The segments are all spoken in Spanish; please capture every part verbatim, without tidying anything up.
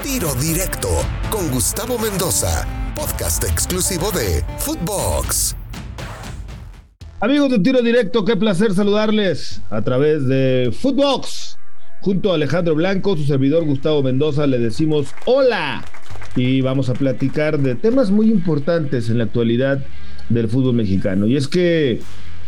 Tiro Directo con Gustavo Mendoza, podcast exclusivo de Footbox. Amigos de Tiro Directo, qué placer saludarles a través de Footbox. Junto a Alejandro Blanco, su servidor Gustavo Mendoza, le decimos hola. Y vamos a platicar de temas muy importantes en la actualidad del fútbol mexicano. Y es que,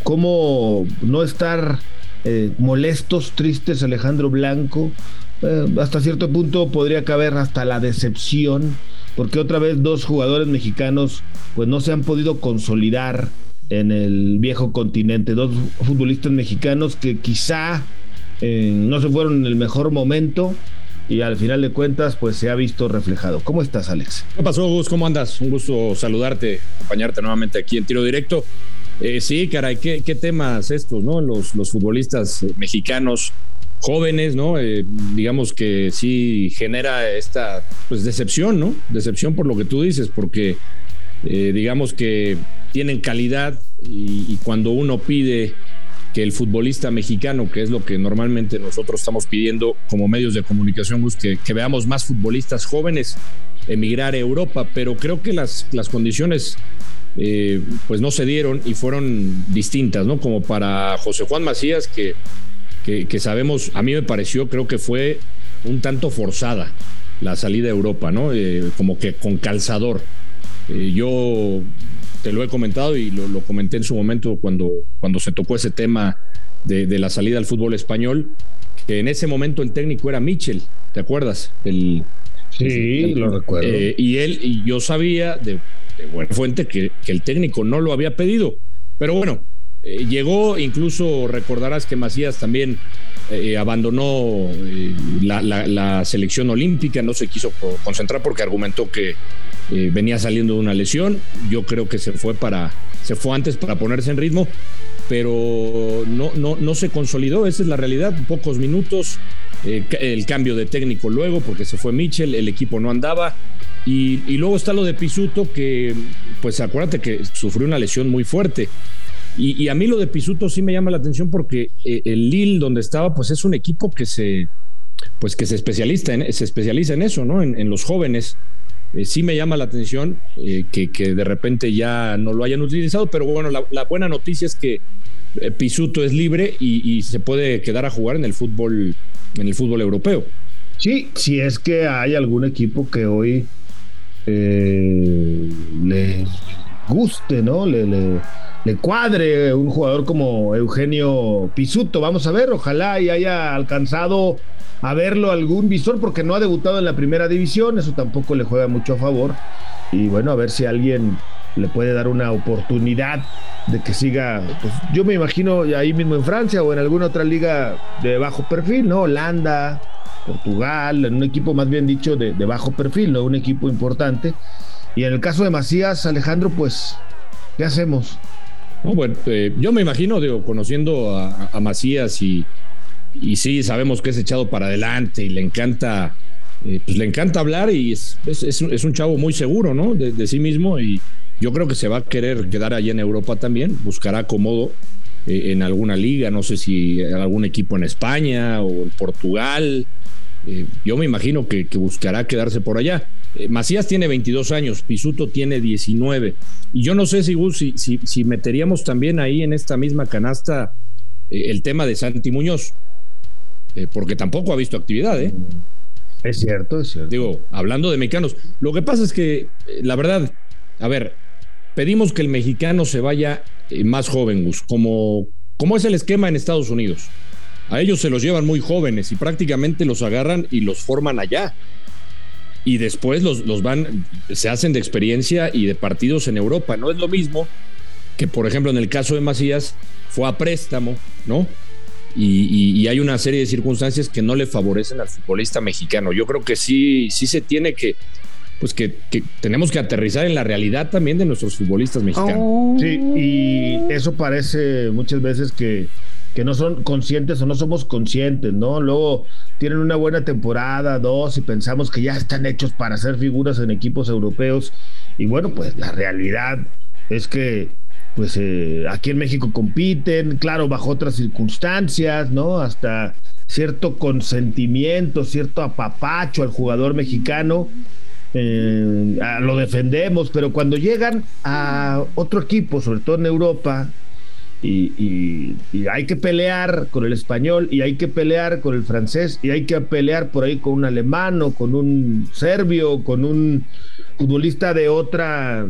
¿cómo no estar eh, molestos, tristes, Alejandro Blanco? Eh, hasta cierto punto podría caber hasta la decepción, porque otra vez dos jugadores mexicanos pues no se han podido consolidar en el viejo continente. Dos futbolistas mexicanos que quizá eh, no se fueron en el mejor momento, y al final de cuentas pues se ha visto reflejado. ¿Cómo estás, Alex? ¿Qué pasó, Gus? ¿Cómo andas? Un gusto saludarte, acompañarte nuevamente aquí en Tiro Directo. Eh, sí, caray, qué, qué temas estos, ¿no? Los, los futbolistas mexicanos jóvenes, ¿no? Eh, digamos que sí genera esta pues decepción, ¿no? Decepción por lo que tú dices, porque eh, digamos que tienen calidad y, y cuando uno pide que el futbolista mexicano, que es lo que normalmente nosotros estamos pidiendo como medios de comunicación, pues que, que veamos más futbolistas jóvenes emigrar a Europa, pero creo que las, las condiciones eh, pues no se dieron y fueron distintas, ¿no? Como para José Juan Macías, que, que, que sabemos, a mí me pareció, creo que fue un tanto forzada la salida a Europa, ¿no? Eh, como que con calzador. Eh, yo te lo he comentado y lo, lo comenté en su momento cuando, cuando se tocó ese tema de, de la salida al fútbol español, que en ese momento el técnico era Michel, ¿te acuerdas? El, sí, el, lo recuerdo. Eh, y él, y yo sabía de, de buena fuente que, que el técnico no lo había pedido, pero bueno, eh, llegó, incluso recordarás que Macías también eh, abandonó eh, la, la, la selección olímpica, no se quiso concentrar porque argumentó que Eh, venía saliendo de una lesión. Yo creo que se fue para se fue antes para ponerse en ritmo, pero no, no, no se consolidó. Esa es la realidad. Pocos minutos, eh, el cambio de técnico luego porque se fue Michel, el equipo no andaba y, y luego está lo de Pisuto, que pues acuérdate que sufrió una lesión muy fuerte y, y a mí lo de Pisuto sí me llama la atención porque eh, el Lille donde estaba pues es un equipo que se pues que se especializa en, se especializa en eso, ¿no? En, en los jóvenes. Eh, sí me llama la atención eh, que, que de repente ya no lo hayan utilizado, pero bueno, la, la buena noticia es que eh, Pisuto es libre y, y se puede quedar a jugar en el fútbol, en el fútbol europeo. Sí, si es que hay algún equipo que hoy eh, le guste, ¿no? Le, le, le cuadre un jugador como Eugenio Pisuto. Vamos a ver, ojalá y haya alcanzado a verlo algún visor, porque no ha debutado en la primera división, eso tampoco le juega mucho a favor, y bueno, a ver si alguien le puede dar una oportunidad de que siga, pues yo me imagino ahí mismo en Francia o en alguna otra liga de bajo perfil, ¿no? Holanda, Portugal, en un equipo más bien dicho de, de bajo perfil, no un equipo importante. Y en el caso de Macías, Alejandro, pues, ¿qué hacemos? No, bueno, eh, yo me imagino, digo, conociendo a, a Macías y Y sí, sabemos que es echado para adelante y le encanta, eh, pues le encanta hablar y es, es, es un chavo muy seguro, ¿no? De, de sí mismo, y yo creo que se va a querer quedar allá en Europa también, buscará acomodo eh, en alguna liga, no sé si en algún equipo en España o en Portugal. Eh, yo me imagino que, que buscará quedarse por allá. Eh, Macías tiene veintidós años, Pisuto tiene diecinueve, y yo no sé si, si, si, si meteríamos también ahí en esta misma canasta eh, el tema de Santi Muñoz. Eh, porque tampoco ha visto actividad, ¿eh? Es cierto, es cierto. Digo, hablando de mexicanos, lo que pasa es que, eh, la verdad, a ver, pedimos que el mexicano se vaya eh, más joven, Gus, como, como es el esquema en Estados Unidos. A ellos se los llevan muy jóvenes y prácticamente los agarran y los forman allá. Y después los, los van, se hacen de experiencia y de partidos en Europa. No es lo mismo que, por ejemplo, en el caso de Macías, fue a préstamo, ¿no? Y, y, y hay una serie de circunstancias que no le favorecen al futbolista mexicano. Yo creo que sí, sí se tiene que, pues que, que tenemos que aterrizar en la realidad también de nuestros futbolistas mexicanos. Sí, y eso parece muchas veces que, que no son conscientes o no somos conscientes, ¿no? Luego tienen una buena temporada, dos, y pensamos que ya están hechos para ser figuras en equipos europeos. Y bueno, pues la realidad es que pues eh, aquí en México compiten, claro, bajo otras circunstancias, ¿no? Hasta cierto consentimiento, cierto apapacho al jugador mexicano, eh, lo defendemos, pero cuando llegan a otro equipo, sobre todo en Europa, y, y, y hay que pelear con el español, y hay que pelear con el francés, y hay que pelear por ahí con un alemán, o con un serbio, con un futbolista de otra...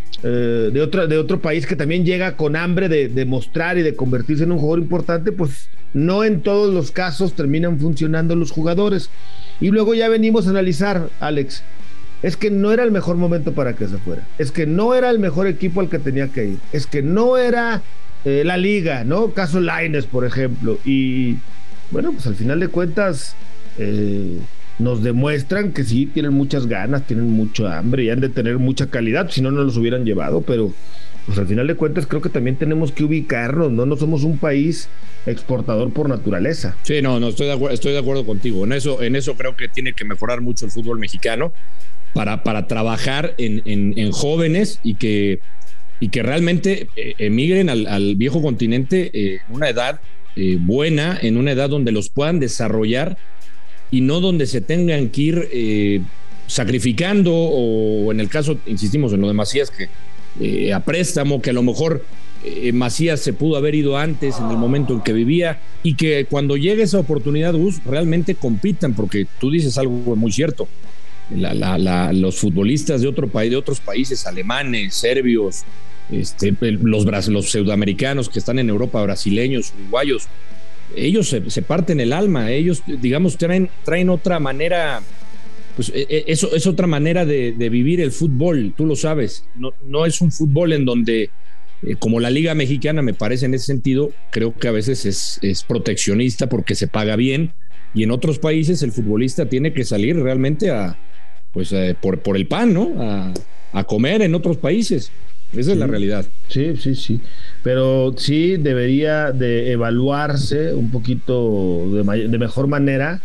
Eh, de, otra, de otro país que también llega con hambre de, de mostrar y de convertirse en un jugador importante, pues no en todos los casos terminan funcionando los jugadores. Y luego ya venimos a analizar, Alex, es que no era el mejor momento para que se fuera, es que no era el mejor equipo al que tenía que ir, es que no era eh, la liga, ¿no? Caso Lainez, por ejemplo. Y bueno, pues al final de cuentas eh, nos demuestran que sí, tienen muchas ganas, tienen mucha hambre y han de tener mucha calidad, si no, no los hubieran llevado, pero pues al final de cuentas creo que también tenemos que ubicarnos, ¿no? No somos un país exportador por naturaleza. Sí, no, no, estoy de acuerdo, estoy de acuerdo contigo. En eso, en eso creo que tiene que mejorar mucho el fútbol mexicano para, para trabajar en, en, en jóvenes y que, y que realmente eh, emigren al, al viejo continente eh, en una edad eh, buena, en una edad donde los puedan desarrollar y no donde se tengan que ir eh, sacrificando, o en el caso, insistimos en lo de Macías, que eh, a préstamo, que a lo mejor eh, Macías se pudo haber ido antes, en el momento en que vivía, y que cuando llegue esa oportunidad, Gus, realmente compitan, porque tú dices algo muy cierto. La, la, la, los futbolistas de otro país, de otros países, alemanes, serbios, este, los, los sudamericanos que están en Europa, brasileños, uruguayos, ellos se, se parten el alma, ellos, digamos, traen, traen otra manera, pues eso es otra manera de, de vivir el fútbol, tú lo sabes, no, no es un fútbol en donde, eh, como la Liga Mexicana, me parece en ese sentido, creo que a veces es, es proteccionista porque se paga bien, y en otros países el futbolista tiene que salir realmente a, pues, eh, por, por el pan, ¿no? A, a comer en otros países. Esa sí, es la realidad. Sí, sí, sí. Pero sí debería de evaluarse un poquito de, may- de mejor manera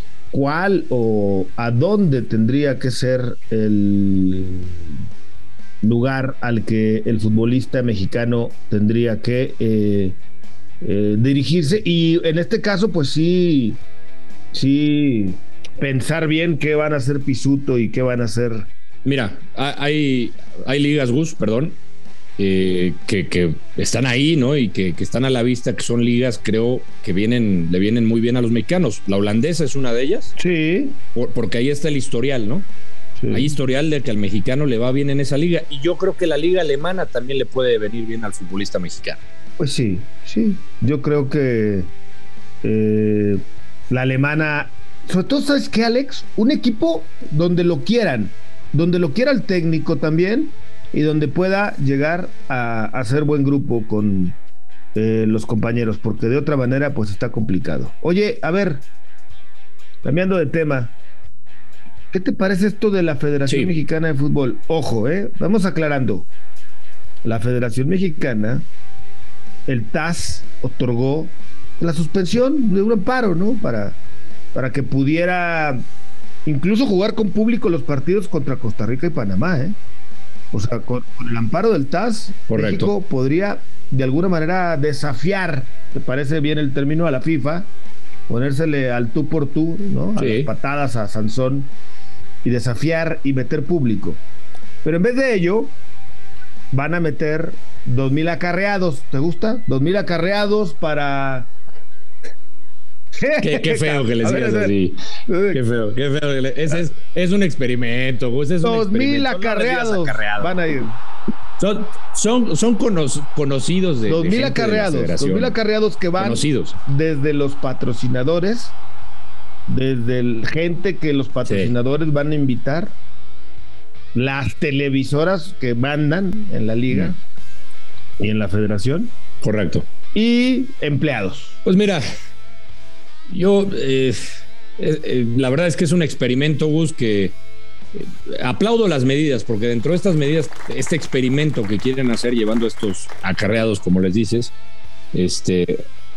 cuál o a dónde tendría que ser el lugar al que el futbolista mexicano tendría que eh, eh, dirigirse. Y en este caso, pues sí, sí, pensar bien qué van a hacer Pisuto y qué van a hacer. Mira, hay, hay ligas, Gus, perdón, eh, que, que están ahí, ¿no? Y que, que están a la vista, que son ligas, creo, que vienen, le vienen muy bien a los mexicanos. La holandesa es una de ellas. Sí. Por, porque ahí está el historial, ¿no? Sí. Hay historial de que al mexicano le va bien en esa liga. Y yo creo que la liga alemana también le puede venir bien al futbolista mexicano. Pues sí, sí. Yo creo que eh, la alemana, sobre todo, ¿sabes qué, Alex? Un equipo donde lo quieran, donde lo quiera el técnico también y donde pueda llegar a hacer buen grupo con eh, los compañeros, porque de otra manera pues está complicado. Oye, a ver, cambiando de tema, ¿qué te parece esto de la Federación sí. Mexicana de Fútbol? Ojo, eh, vamos aclarando. La Federación Mexicana, el T A S otorgó la suspensión de un amparo, ¿no? Para, para que pudiera incluso jugar con público los partidos contra Costa Rica y Panamá, ¿eh? O sea, con, con el amparo del T A S, correcto, México podría de alguna manera desafiar, ¿te parece bien el término?, a la FIFA, ponérsele al tú por tú, ¿no? A sí. las patadas a Sansón y desafiar y meter público. Pero en vez de ello, van a meter dos mil acarreados. ¿Te gusta? Dos mil acarreados para... Qué, qué feo que le sigas así. Qué feo, qué feo. Ese es, es un experimento, Gus. Es Dos mil acarreados van a ir. Son, son, son cono, conocidos de. Dos mil acarreados. Dos mil acarreados que van conocidos. Desde los patrocinadores, desde el gente que los patrocinadores sí. van a invitar, las televisoras que mandan en la liga mm. y en la federación. Correcto. Y empleados. Pues mira. Yo, eh, eh, la verdad es que es un experimento, Gus, que eh, aplaudo las medidas, porque dentro de estas medidas, este experimento que quieren hacer llevando estos acarreados, como les dices, este,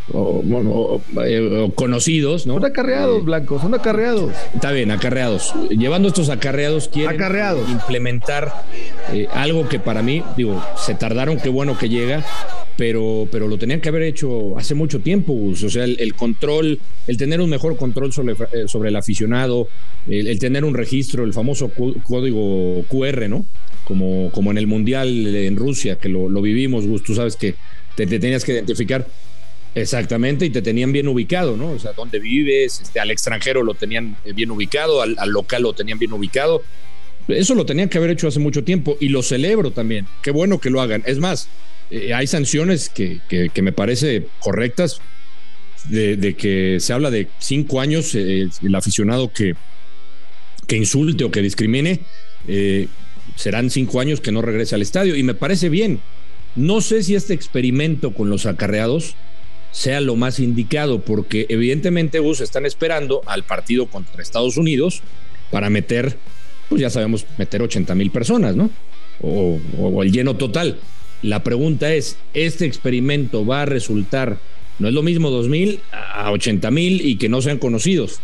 o, o, o, o conocidos, ¿no? Son acarreados, eh, Blanco, son acarreados. Está bien, acarreados. Llevando estos acarreados quieren acarreados. implementar eh, algo que para mí, digo, se tardaron, qué bueno que llega, pero, pero lo tenían que haber hecho hace mucho tiempo, o sea, el, el control, el tener un mejor control sobre, sobre el aficionado, el, el tener un registro, el famoso código cu erre, ¿no? Como, como en el Mundial en Rusia, que lo, lo vivimos, Gus, tú sabes que te, te tenías que identificar exactamente y te tenían bien ubicado, ¿no? O sea, dónde vives, este, al extranjero lo tenían bien ubicado, al, al local lo tenían bien ubicado. Eso lo tenían que haber hecho hace mucho tiempo y lo celebro también. Qué bueno que lo hagan. Es más, eh, hay sanciones que, que, que me parece correctas, de, de que se habla de cinco años, eh, el aficionado que, que insulte o que discrimine, eh, serán cinco años que no regrese al estadio y me parece bien. No sé si este experimento con los acarreados sea lo más indicado, porque evidentemente Gus están esperando al partido contra Estados Unidos para meter, pues ya sabemos, meter ochenta mil personas, ¿no? O, o, o el lleno total. La pregunta es, ¿este experimento va a resultar, no es lo mismo dos mil a ochenta mil y que no sean conocidos?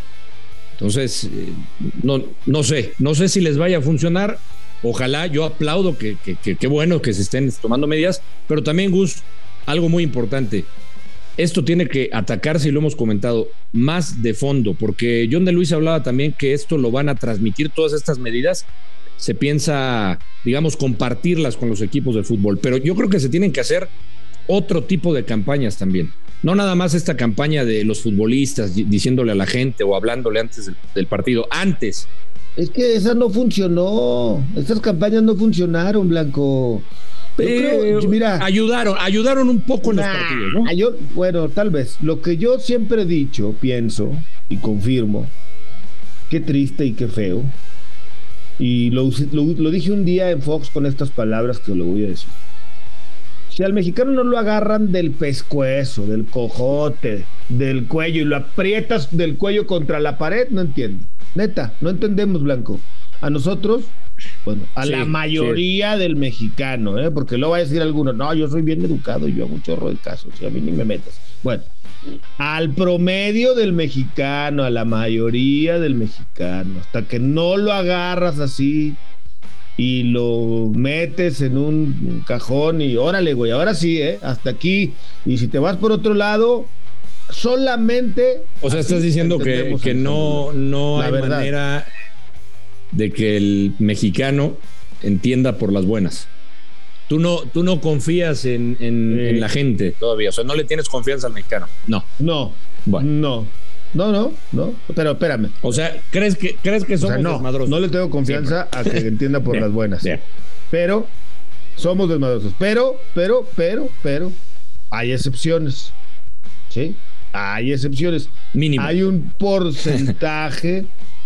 Entonces, no, no sé, no sé si les vaya a funcionar. Ojalá, yo aplaudo que que, que, que bueno que se estén tomando medidas, pero también, Gus, algo muy importante, esto tiene que atacarse, y lo hemos comentado, más de fondo, porque John de Luis hablaba también que esto lo van a transmitir, todas estas medidas, se piensa, digamos, compartirlas con los equipos de fútbol, pero yo creo que se tienen que hacer otro tipo de campañas también. No nada más esta campaña de los futbolistas diciéndole a la gente o hablándole antes del, del partido, antes. Es que esa no funcionó, estas campañas no funcionaron, Blanco. Pero, eh, mira, ayudaron, ayudaron un poco en nah, los partidos, ¿no? Yo, bueno, tal vez. Lo que yo siempre he dicho, pienso y confirmo, qué triste y qué feo. Y lo, lo, lo dije un día en Fox con estas palabras que lo voy a decir. Si al mexicano no lo agarran del pescuezo, del cojote, del cuello y lo aprietas del cuello contra la pared, no entiendo. Neta, no entendemos, Blanco. A nosotros, bueno, a sí, la mayoría sí. del mexicano, ¿eh? Porque luego va a decir alguno, no, yo soy bien educado, yo hago un chorro de casos, y a mí ni me metas. Bueno, al promedio del mexicano, a la mayoría del mexicano, hasta que no lo agarras así y lo metes en un cajón y órale, güey, ahora sí, ¿eh? Hasta aquí. Y si te vas por otro lado, solamente... O sea, estás diciendo que, que no, no hay verdad. manera de que el mexicano entienda por las buenas. Tú no, tú no confías en, en, eh. en la gente todavía, o sea, no le tienes confianza al mexicano. No. No, bueno. no. No, no, no, pero espérame. O sea, ¿crees que, crees que somos o sea, no, desmadrosos? No le tengo confianza Siempre. a que entienda por bien, las buenas. Bien. Pero somos desmadrosos. Pero, pero, pero, pero, hay excepciones. ¿Sí? Hay excepciones. Mínimo. Hay un porcentaje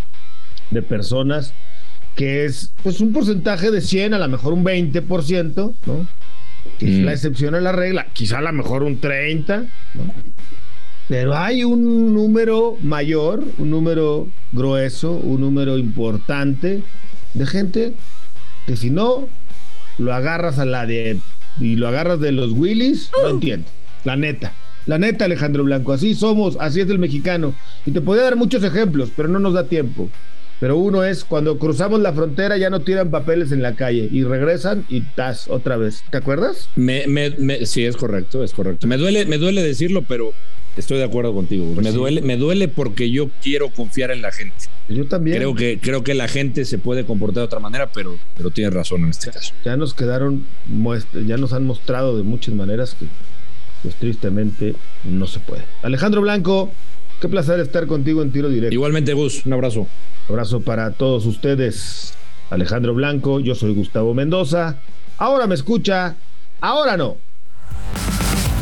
de personas que es, pues, un porcentaje de cien, a lo mejor un veinte por ciento, ¿no? Que mm. es la excepción a la regla. Quizá a lo mejor un treinta, ¿no? Pero hay un número mayor, un número grueso, un número importante de gente que si no lo agarras a la de y lo agarras de los Willys, no entiende. La neta, la neta, Alejandro Blanco, así somos, así es el mexicano. Y te podría dar muchos ejemplos, pero no nos da tiempo. Pero uno es cuando cruzamos la frontera ya no tiran papeles en la calle y regresan y tas otra vez. ¿Te acuerdas? Me, me, me, sí, es correcto, es correcto. Me duele, me duele decirlo, pero estoy de acuerdo contigo. Pues me sí. duele, me duele porque yo quiero confiar en la gente. Yo también. Creo que, creo que la gente se puede comportar de otra manera, pero, pero tienes razón en este caso. Ya nos quedaron, ya nos han mostrado de muchas maneras que, pues tristemente, no se puede. Alejandro Blanco, qué placer estar contigo en Tiro Directo. Igualmente, Gus, un abrazo. Abrazo para todos ustedes. Alejandro Blanco, yo soy Gustavo Mendoza. Ahora me escucha, ahora no.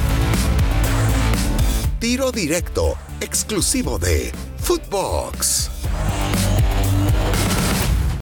Tiro Directo, exclusivo de Footbox.